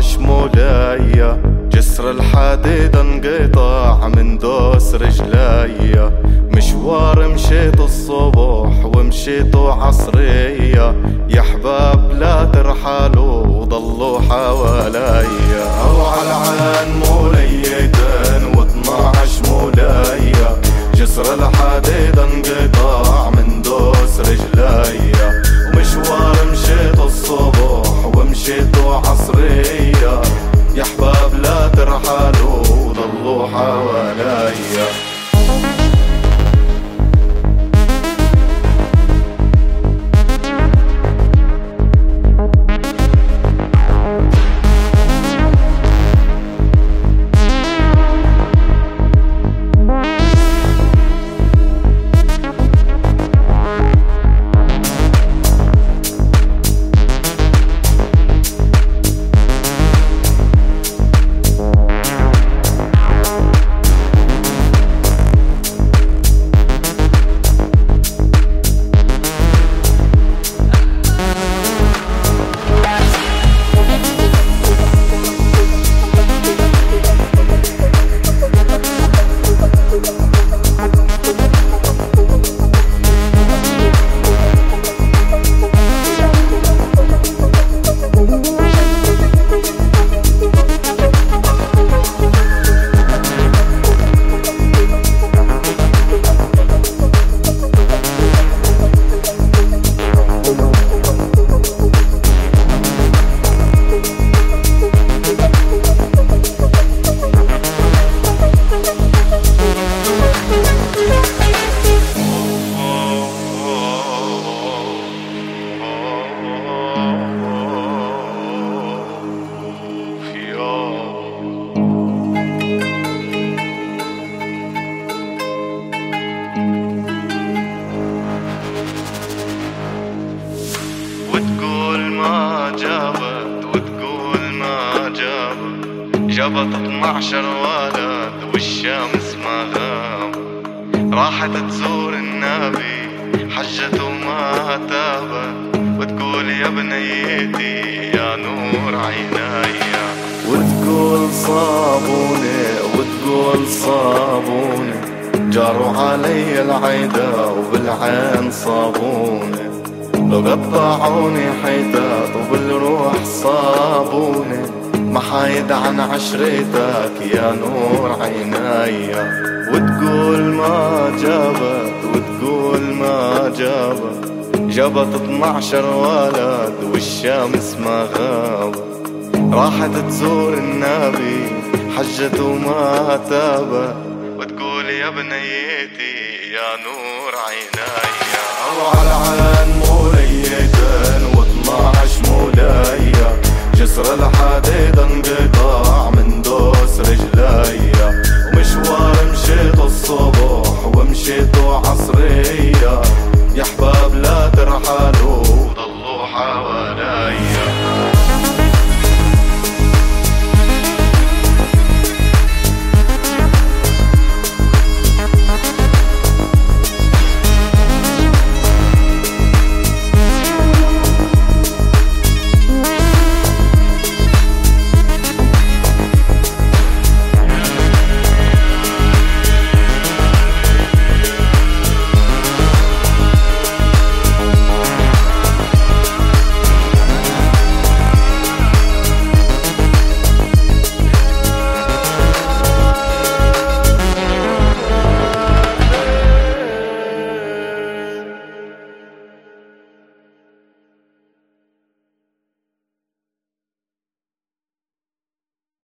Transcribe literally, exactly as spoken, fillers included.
عشر مولايا، جسر الحديد انقطع من دوس رجليا. مشوار مشيت الصبح ومشيت عصرية، يا حباب لا ترحلوا وضلوا حواليا. او عالعين موليتين واثناعش مولايا، جسر الحديد انقطع من دوس رجليا. ومشوار مشيت الصبح ومشيت عصرية، يا حباب لا ترحلوا وضلوا حواليا. وتقول ما جابت وتقول ما جابت، جابت اثنعشر ولد والشمس ما غابت. راحت تزور النبي حجت وما تابت، وتقول يا بنيتي يا نور عينيا. وتقول صابوني وتقول صابوني، جاروا علي العيدا وبالعين صابوني. لو قطعوني حيتات وبالروح صابوني، ما حايد عن عشرتك يا نور عينيا. وتقول ما جابت وتقول ما جابت، جابت اثنعشر ولد والشمس ما غابت. راحت تزور النبي حجت وما تابت، وتقول يا بنيتي يا نور عينيا. او عالعين موليتين واثناعش مولايا، جسر الحديد انقطع من دوس رجليا.